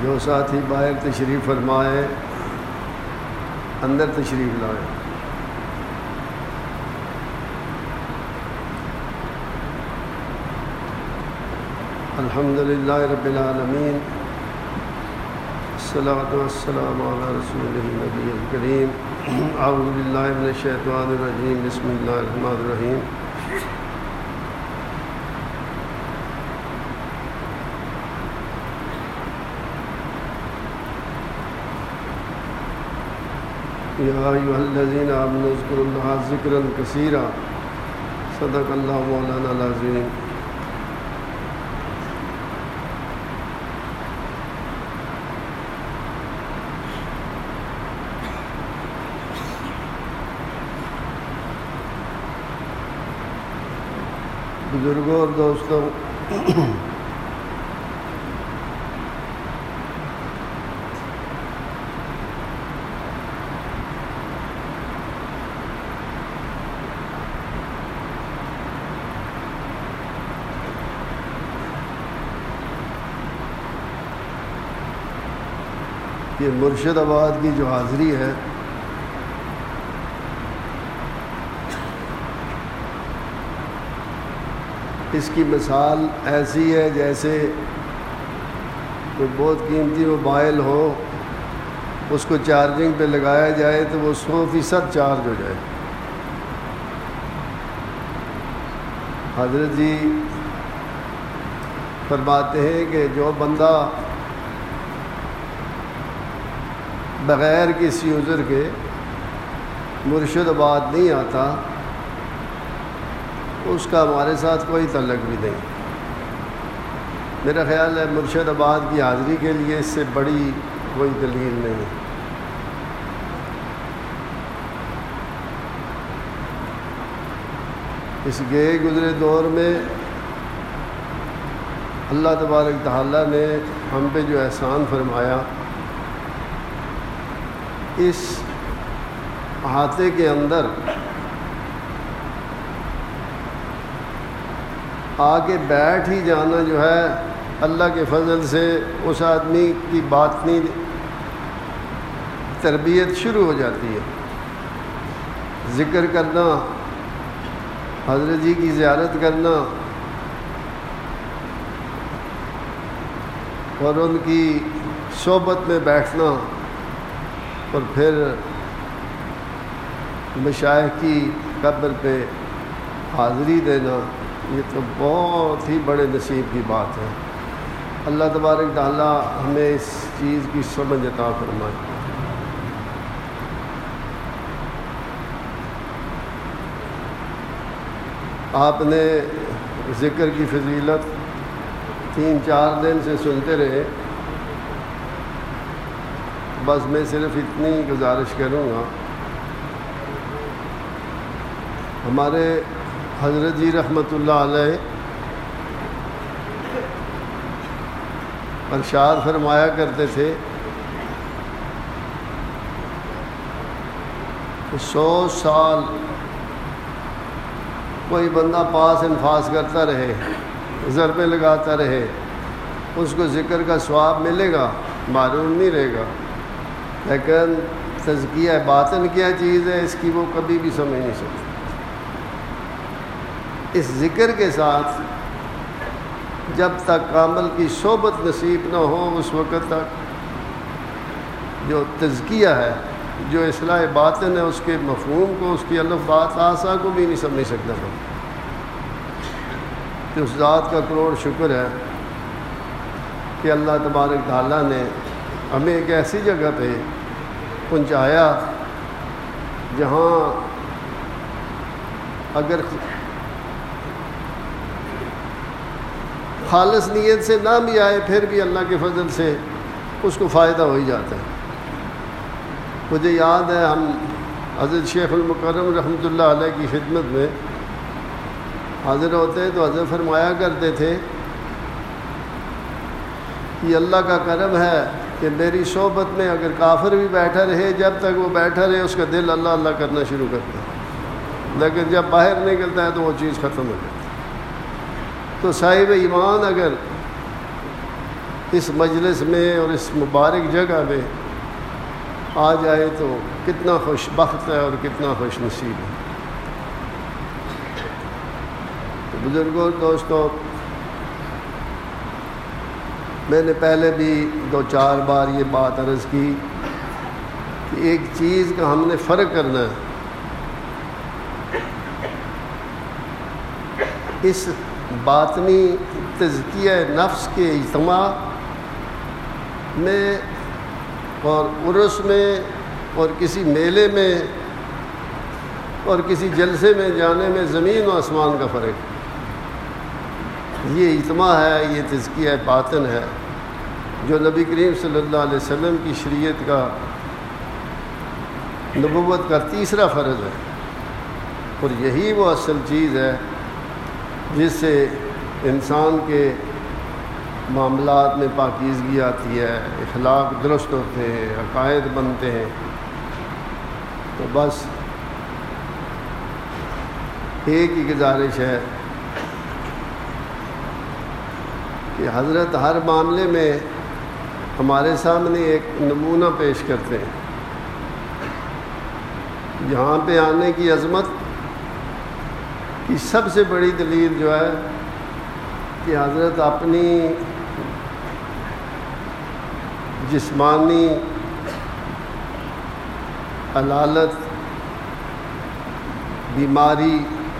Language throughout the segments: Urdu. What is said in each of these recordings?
جو ساتھی باہر تشریف فرمائے اندر تشریف لائے۔ الحمدللہ رب العالمین، الصلاۃ والسلام علی رسول النبی الکریم۔ اعوذ باللہ من الشیطان الرجیم، بسم اللہ الرحمن الرحیم۔ یا ایھا الذین آمنوا اذکروا اللہ ذکرا کثیرا، صدق اللہ مولانا العظیم۔ بزرگوں اور دوستوں، یہ مرشد آباد کی جو حاضری ہے، اس کی مثال ایسی ہے جیسے کوئی بہت قیمتی موبائل ہو، اس کو چارجنگ پہ لگایا جائے تو وہ 100% چارج ہو جائے۔ حضرت جی فرماتے ہیں کہ جو بندہ بغیر کسی عذر کے مرشد آباد نہیں آتا، اس کا ہمارے ساتھ کوئی تعلق بھی نہیں۔ میرا خیال ہے مرشد آباد کی حاضری کے لیے اس سے بڑی کوئی دلیل نہیں۔ اس گئے گزرے دور میں اللہ تبارک تعالیٰ نے ہم پہ جو احسان فرمایا، اس احاطے کے اندر آ کے بیٹھ ہی جانا جو ہے اللہ کے فضل سے اس آدمی کی باطنی تربیت شروع ہو جاتی ہے۔ ذکر کرنا، حضرت جی کی زیارت کرنا اور ان کی صحبت میں بیٹھنا اور پھر مشائخ کی قبر پہ حاضری دینا، یہ تو بہت ہی بڑے نصیب کی بات ہے۔ اللہ تبارک تعالیٰ ہمیں اس چیز کی سمجھ عطا فرمائے۔ آپ نے ذکر کی فضیلت 3-4 دن سے سنتے رہے، بس میں صرف اتنی گزارش کروں گا۔ ہمارے حضرت جی رحمۃ اللہ علیہ ارشاد فرمایا کرتے تھے کہ 100 سال کوئی بندہ پاس انفاس کرتا رہے، ضربے لگاتا رہے، اس کو ذکر کا ثواب ملے گا، معلوم نہیں رہے گا، لیکن تزکیہ باطن کیا چیز ہے اس کی وہ کبھی بھی سمجھ نہیں سکتا۔ اس ذکر کے ساتھ جب تک عمل کی صحبت نصیب نہ ہو، اس وقت تک جو تزکیہ ہے، جو اصلاح باطن ہے، اس کے مفہوم کو، اس کی الف بات آسا کو بھی نہیں سمجھ سکتا تھا۔ تو اس ذات کا کروڑ شکر ہے کہ اللہ تبارک تعالیٰ نے ہمیں ایک ایسی جگہ پہ پہنچایا جہاں اگر خالص نیت سے نہ بھی آئے پھر بھی اللہ کے فضل سے اس کو فائدہ ہو ہی جاتا ہے۔ مجھے یاد ہے ہم حضرت شیخ المکرم رحمۃ اللہ علیہ کی خدمت میں حاضر ہوتے تو حضرت فرمایا کرتے تھے، یہ اللہ کا کرم ہے کہ میری صحبت میں اگر کافر بھی بیٹھا رہے، جب تک وہ بیٹھا رہے اس کا دل اللہ اللہ کرنا شروع کرتا ہے، لیکن جب باہر نکلتا ہے تو وہ چیز ختم ہو جاتی ہے۔ تو صاحب ایمان اگر اس مجلس میں اور اس مبارک جگہ میں آ جائے تو کتنا خوش بخت ہے اور کتنا خوش نصیب ہے۔ تو بزرگوں، دوستوں، میں نے پہلے بھی 2-4 بار یہ بات عرض کی کہ ایک چیز کا ہم نے فرق کرنا ہے۔ اس باطنی تزکیہ نفس کے اجتماع میں اور عرس میں اور کسی میلے میں اور کسی جلسے میں جانے میں زمین و آسمان کا فرق ہے۔ یہ اجتماع ہے، یہ تزکیہ باطن ہے جو نبی کریم صلی اللہ علیہ وسلم کی شریعت کا، نبوت کا تیسرا فرض ہے، اور یہی وہ اصل چیز ہے جس سے انسان کے معاملات میں پاکیزگی آتی ہے، اخلاق درست ہوتے ہیں، عقائد بنتے ہیں۔ تو بس ایک ہی گزارش ہے کہ حضرت ہر معاملے میں ہمارے سامنے ایک نمونہ پیش کرتے ہیں۔ یہاں پہ آنے کی عظمت کی سب سے بڑی دلیل جو ہے کہ حضرت اپنی جسمانی علالت، بیماری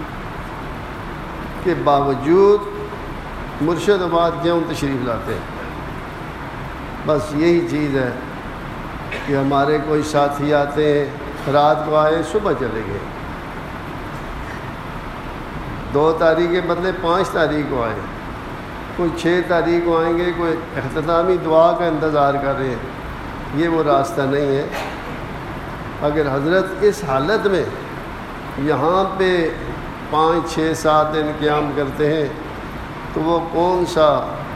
کے باوجود مرشد آباد کیوں تشریف لاتے ہیں؟ بس یہی چیز ہے کہ ہمارے کوئی ساتھی آتے ہیں، رات کو آئے، صبح چلے گئے، 2 تاریخ کے بدلے 5 تاریخ کو آئے، کوئی 6 تاریخ کو آئیں گے، کوئی اختتامی دعا کا انتظار کر رہے ہیں۔ یہ وہ راستہ نہیں ہے۔ اگر حضرت اس حالت میں یہاں پہ 5، 6، 7 دن قیام کرتے ہیں تو وہ کون سا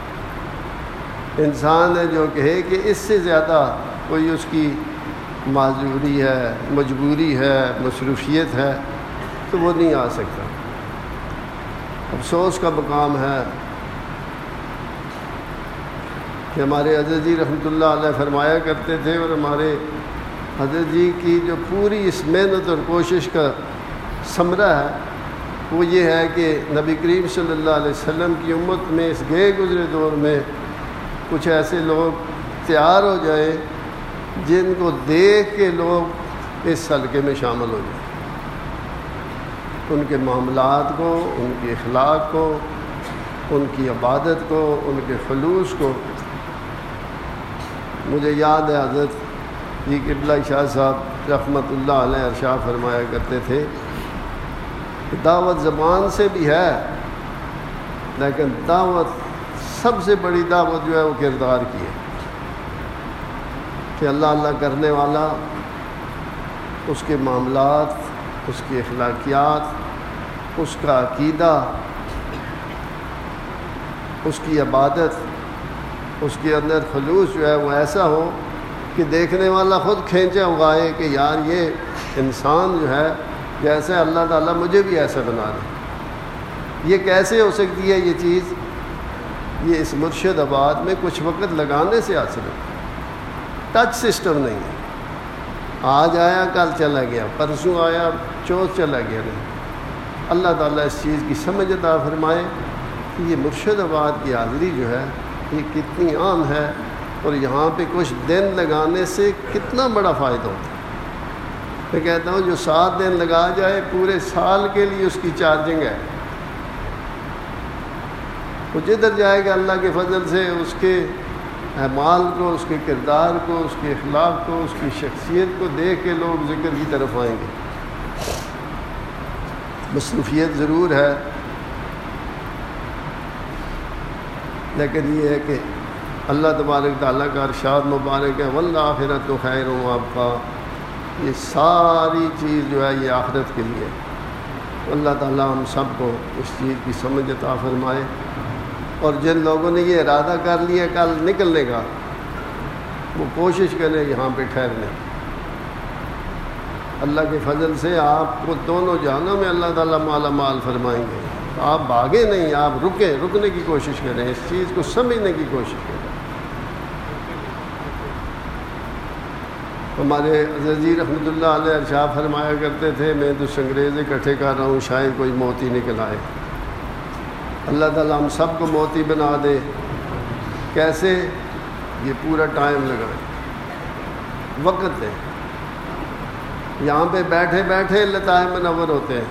انسان ہے جو کہے کہ اس سے زیادہ کوئی اس کی معذوری ہے، مجبوری ہے، مصروفیت ہے، تو وہ نہیں آ سکتا۔ افسوس کا مقام ہے کہ ہمارے حضرت جی رحمۃ اللہ علیہ فرمایا کرتے تھے، اور ہمارے حضرت جی کی جو پوری اس محنت اور کوشش کا ثمرہ ہے وہ یہ ہے کہ نبی کریم صلی اللہ علیہ وسلم کی امت میں اس گئے گزرے دور میں کچھ ایسے لوگ تیار ہو جائیں جن کو دیکھ کے لوگ اس حلقے میں شامل ہو جائیں، ان کے معاملات کو، ان کے اخلاق کو، ان کی عبادت کو، ان کے خلوص کو۔ مجھے یاد ہے حضرت جی قبلہ شاہ صاحب رحمۃ اللہ علیہ ارشاد فرمایا کرتے تھے کہ دعوت زبان سے بھی ہے، لیکن دعوت سب سے بڑی دعوت جو ہے وہ کردار کی ہے، کہ اللہ اللہ کرنے والا، اس کے معاملات، اس کی اخلاقیات، اس کا عقیدہ، اس کی عبادت، اس کے اندر خلوص جو ہے وہ ایسا ہو کہ دیکھنے والا خود کھینچا اگائے کہ یار یہ انسان جو ہے جیسے اللہ تعالیٰ مجھے بھی ایسا بنا دے۔ یہ کیسے ہو سکتی ہے یہ چیز؟ یہ اس مرشد آباد میں کچھ وقت لگانے سے حاصل ہے، ٹچ سسٹم نہیں ہے، آج آیا کل چلا گیا، پرسوں آیا چوتھ چلا گیا، نہیں۔ اللہ تعالیٰ اس چیز کی سمجھ عطا فرمائے کہ یہ مرشد آباد کی حاضری جو ہے یہ کتنی عام ہے، اور یہاں پہ کچھ دن لگانے سے کتنا بڑا فائدہ ہوتا ہے۔ میں کہتا ہوں جو 7 دن لگا جائے پورے سال کے لیے اس کی چارجنگ ہے۔ وہ جدھر جائے گا اللہ کے فضل سے اس کے اعمال کو، اس کے کردار کو، اس کے اخلاق کو، اس کی شخصیت کو دیکھ کے لوگ ذکر کی طرف آئیں گے۔ مصروفیت ضرور ہے، لیکن یہ ہے کہ اللہ تبارک تعالیٰ کا ارشاد مبارک ہے والآخرۃ خیر وابقیٰ، یہ ساری چیز جو ہے یہ آخرت کے لیے۔ اللہ تعالیٰ ہم سب کو اس چیز کی سمجھ عطا فرمائے، اور جن لوگوں نے یہ ارادہ کر لیا کل نکلنے کا وہ کوشش کریں یہاں پہ ٹھہرنے۔ اللہ کے فضل سے آپ کو دونوں جہانوں میں اللہ تعالیٰ مالا مال فرمائیں گے۔ آپ بھاگے نہیں، آپ رکیں، رکنے کی کوشش کریں، اس چیز کو سمجھنے کی کوشش کریں۔ ہمارے عزیزی رحمۃ اللہ علیہ ارشاد فرمایا کرتے تھے میں تو سنگریز اکٹھے کر رہا ہوں شاید کوئی موتی نکل آئے۔ اللہ تعالیٰ ہم سب کو موتی بنا دے۔ کیسے؟ یہ پورا ٹائم لگائیں، وقت دیں۔ یہاں پہ بیٹھے بیٹھے لطائف منور ہوتے ہیں،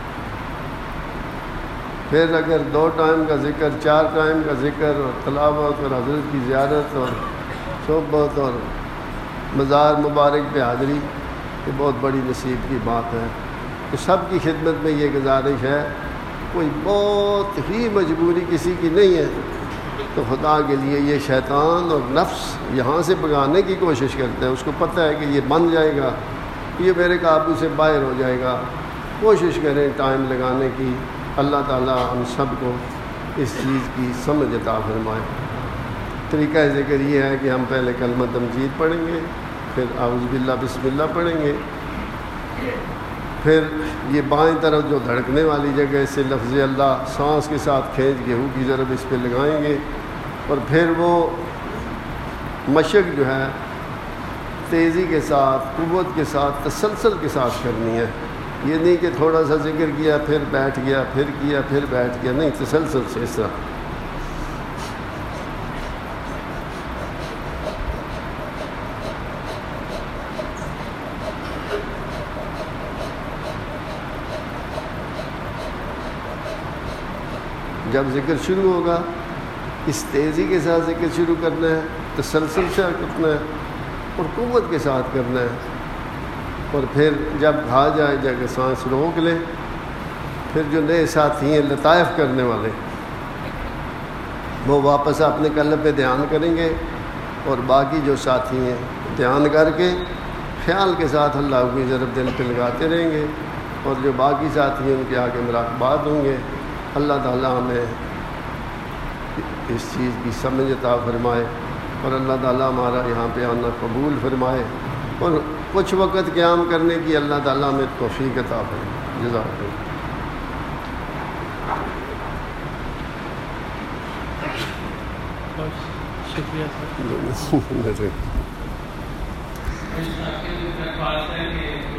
پھر اگر 2 ٹائم کا ذکر، 4 ٹائم کا ذکر اور تلاوت اور حضرت کی زیارت اور صحبت اور مزار مبارک پہ حاضری، یہ بہت بڑی نصیب کی بات ہے۔ تو سب کی خدمت میں یہ گزارش ہے، کوئی بہت ہی مجبوری کسی کی نہیں ہے تو خدا کے لیے یہ شیطان اور نفس یہاں سے بھگانے کی کوشش کرتا ہے، اس کو پتہ ہے کہ یہ بن جائے گا، یہ میرے قابو سے باہر ہو جائے گا۔ کوشش کریں ٹائم لگانے کی۔ اللہ تعالیٰ ہم سب کو اس چیز کی سمجھ عطا فرمائے۔ طریقہ ذکر یہ ہے کہ ہم پہلے کلمہ تمجید پڑھیں گے، پھر اعوذ باللہ بسم اللہ پڑھیں گے، پھر یہ بائیں طرف جو دھڑکنے والی جگہ سے لفظ اللہ سانس کے ساتھ کھینچ کے ہو کی ضرب اس پہ لگائیں گے، اور پھر وہ مشق جو ہے تیزی کے ساتھ، قوت کے ساتھ، تسلسل کے ساتھ کرنی ہے۔ یہ نہیں کہ تھوڑا سا ذکر کیا پھر بیٹھ گیا، پھر کیا پھر بیٹھ گیا، نہیں، تسلسل سے اس طرح۔ جب ذکر شروع ہوگا اس تیزی کے ساتھ ذکر شروع کرنا ہے، تسلسل سے کرنا ہے اور قوت کے ساتھ کرنا ہے، اور پھر جب کھا جائے جگہ سانس روک لیں۔ پھر جو نئے ساتھی ہیں لطائف کرنے والے، وہ واپس اپنے قلب پہ دھیان کریں گے، اور باقی جو ساتھی ہیں دھیان کر کے خیال کے ساتھ اللہ کی ضرب دل پہ لگاتے رہیں گے، اور جو باقی ساتھی ہیں ان کے آگے مراقبات ہوں گے۔ اللہ تعالیٰ ہمیں اس چیز کی سمجھ عطا فرمائے، اور اللہ تعالیٰ ہمارا یہاں پہ آنا قبول فرمائے، اور کچھ وقت قیام کرنے کی اللہ تعالیٰ ہمیں توفیق عطا فرمائے۔ جزاک اللہ۔ شکریہ سر۔